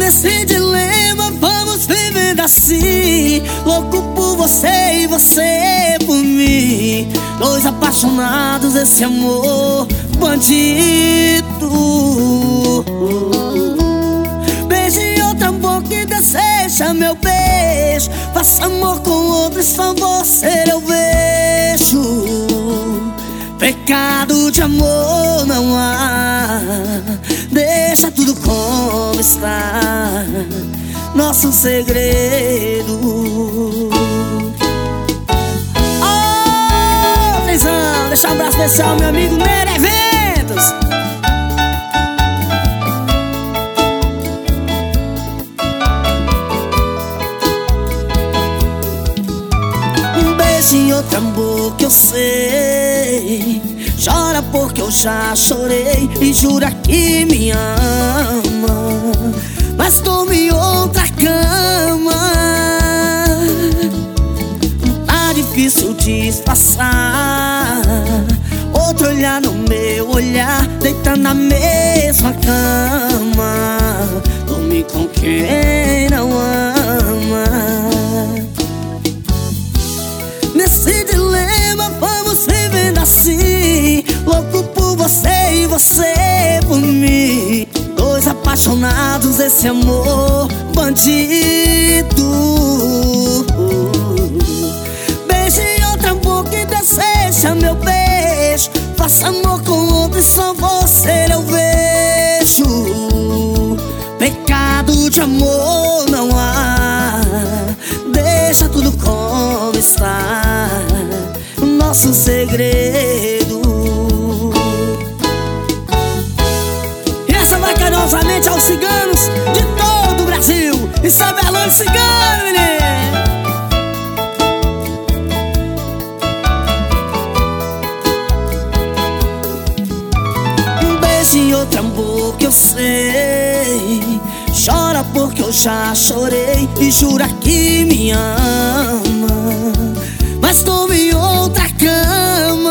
Nesse dilema vamos vivendo assim, louco por você e você por mim. Dois apaixonados, esse amor bandido. Beije outra boca e deseja meu beijo. Faça amor com outro e só você eu vejo. Pecado de amor não há. Deixa tudo como está, nosso segredo. Oh, atenção, deixa um abraço especial ao meu amigo Nery Eventos. Um beijo em outra boca eu sei. Chora porque eu já chorei e jura que me ama, mas tome outra cama. Tá difícil disfarçar outro olhar no meu olhar, deitando na mesma cama. Dorme com quem não ama. Nesse dilema vamos vivendo assim, louco por você e você por mim. Dois apaixonados, esse amor bandido. Beije outra boca e deseja meu beijo. Faça amor com outro e só você eu vejo. Pecado de amor não há. Deixa tudo como está, nosso segredo. E essa vai carinhosamente aos ciganos de todo o Brasil. Isso é Berlândia Cigano, menino. Um beijo em outra boca eu sei. Chora porque eu já chorei e jura que me ama, mas tome outra cama.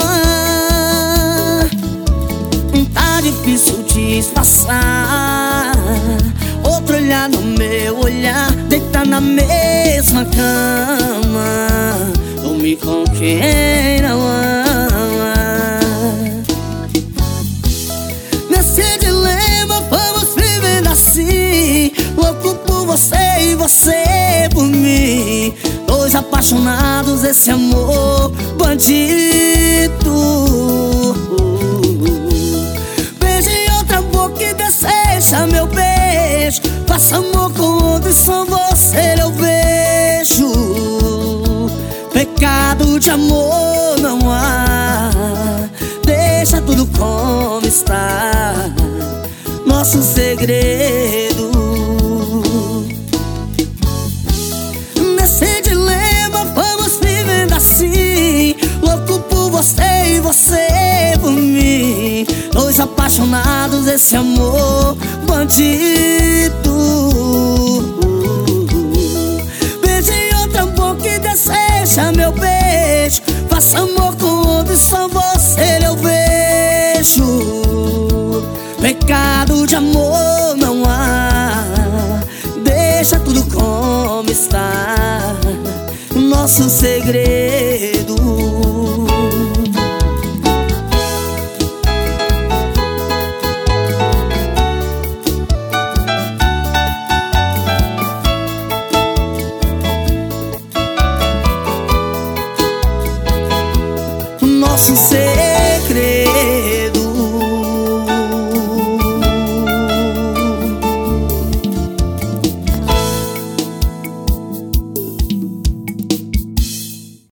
Tá difícil disfarçar outro olhar no meu olhar, deitar na mesma cama. Dorme com quem não ama. Nesse dilema vamos vivendo assim, louco por você e você por mim. Dois apaixonados, esse amor bandido. Beije outra boca e deseja meu beijo. Faça amor com outro e só você eu vejo. Pecado de amor não há. Deixa tudo como está, nosso segredo. Nesse dilema vamos vivendo assim, louco por você e você por mim. Dois apaixonados, esse amor bandido. Beije outra boca e deseja meu beijo. Faça amor com outro e só você eu vejo. Pecado de amor não há. Deixa tudo como está, nosso segredo. Nosso segredo.